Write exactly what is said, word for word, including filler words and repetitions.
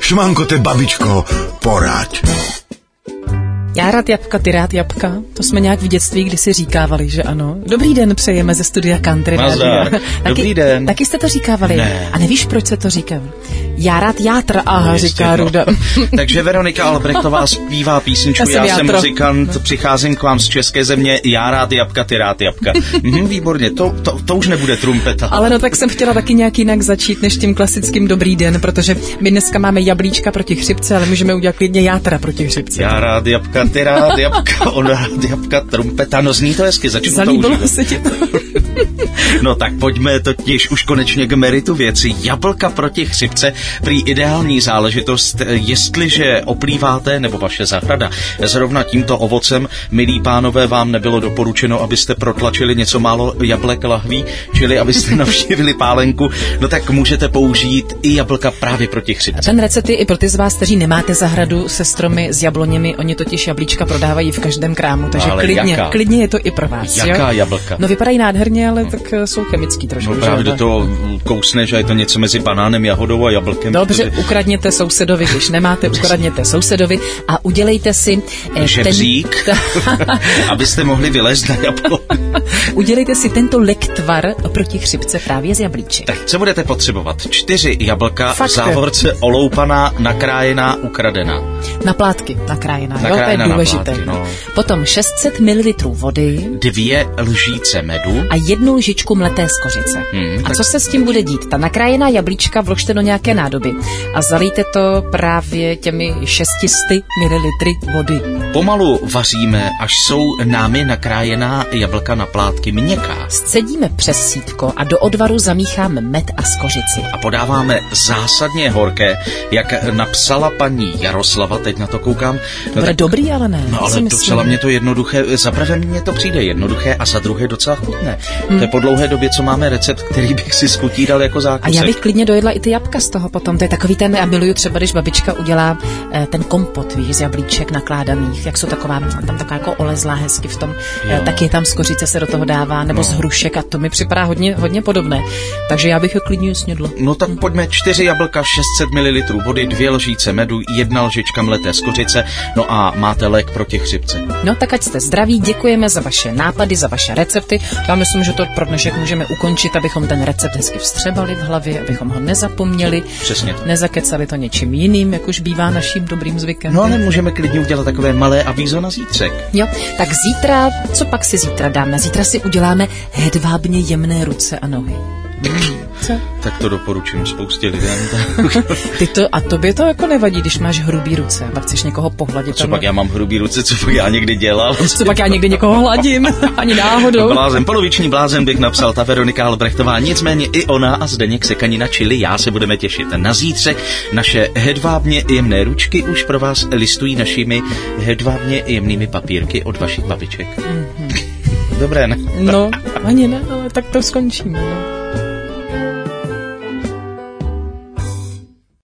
Šmanko, te babičko, poraď. Já rád jabka, ty rád jabka. To jsme nějak v dětství kdysi říkávali, že ano. Dobrý den přejeme ze studia Country Nazdar. Dobrý den. Taky jste to říkávali. Ne. A nevíš, proč se to říká? Já rád játra, aha, no, říká no. Ruda. Takže Veronika Albrechtová zpívá písničku Já, já jsem muzikant, no. Přicházím k vám z české země, já rád jabka, ty rád jabka. Mhm, výborně, to, to, to už nebude trumpeta. Ale no tak jsem chtěla taky nějak jinak začít, než tím klasickým dobrý den, protože my dneska máme jablíčka proti chřipce, ale můžeme udělat klidně játra proti chřipce. Já rád jabka, ty rád jabka, on rád jabka, trumpeta, no zní to hezky, začnu to užívat. Se ti to. No tak pojďme totiž už konečně k meritu věci. Jablka proti chřipce, prý ideální záležitost, jestliže oplýváte, nebo vaše zahrada, zrovna tímto ovocem, milí pánové, vám nebylo doporučeno, abyste protlačili něco málo jablek lahví, čili abyste navštívili pálenku, no tak můžete použít i jablka právě proti chřipce. Ten recept je i pro ty z vás, kteří nemáte zahradu se stromy s jabloněmi, oni totiž jablíčka prodávají v každém krámu, takže klidně, klidně je to i pro vás. Jaká jo? jablka? No vypadají nádherně, ale tak jsou chemický trošku. No právě do toho kousne, že je to něco mezi banánem, jahodou a jablkem. Dobře, protože... ukradněte sousedovi, když nemáte, ukradněte sousedovi a udělejte si eh, žebřík, ten... abyste mohli vylézt na jablko. Udělejte si tento lektvar proti chřipce právě z jablíček. Tak co budete potřebovat? Čtyři jablka, Fakt. v závorce oloupaná, nakrájená, ukradená. Na plátky nakrájená, nakrájená jo, to je důležité. Plátky, no. Potom šest set mililitrů vody, dvě lžíce medu a jednu lžičku mleté skořice. Hmm, a tak... co se s tím bude dít? Ta nakrájená jablíčka vložte do nějaké nádoby a zalijte to právě těmi šestisty mililitry vody. Pomalu vaříme, až jsou námi nakrájená jablka na plátky měkká. Scedíme přes sítko a do odvaru zamícháme med a skořici. A podáváme zásadně horké, jak napsala paní Jaroslava, teď na to koukám. No bude tak... dobrý, ale ne. No ale docela mě to jednoduché, za prvé mně to přijde jednoduché a za druhé docela chutné. Hmm. To je po dlouhé době, co máme recept, který bych si skutíral jako zákusek. A já bych klidně dojedla i ty jabka z toho potom. To je takový ten, já miluju třeba, když babička udělá eh, ten kompot, víš, z jablíček nakládaných, jak jsou taková, tam taková jako olezlá hezky v tom, eh, taky tam skořice se do toho dává, nebo no. z hrušek a to mi připadá hodně, hodně podobné. Takže já bych ho klidně snědla. No tak pojďme, čtyři jablka, šest set mililitrů vody, dvě lžíce medu, jedna lžička mleté skořice, no a máte lék proti chřipce. No tak ať jste zdraví, děkujeme za vaše nápady, za vaše recepty. Já myslím, že to pro dnešek můžeme ukončit, abychom ten recept hezky vstřebali v hlavě, abychom ho nezapomněli. Přesně. Nezakecali to něčím jiným, jak už bývá naším dobrým zvykem. No ale můžeme klidně udělat takové malé avízo na zítřek. Jo, tak zítra, co pak si zítra dáme? Zítra si uděláme hedvábně jemné ruce a nohy. Co? Tak to doporučuji spoustě lidem. Ty to, a tobě to jako nevadí, když máš hrubý ruce a pak chceš někoho pohladit. Co pak já mám hrubý ruce, co pak já někdy dělal? Co pak já někdy někoho hladím, ani náhodou. Blázen, poloviční blázen bych napsal ta Veronika Albrechtová, nicméně i ona a Zdeněk Sekanina, čili já se budeme těšit na zítřek. Naše hedvábně jemné ručky už pro vás listují našimi hedvábně jemnými papírky od vašich babiček. Mm-hmm. Dobré, ne? No, ani ne, ale tak to skončíme. No.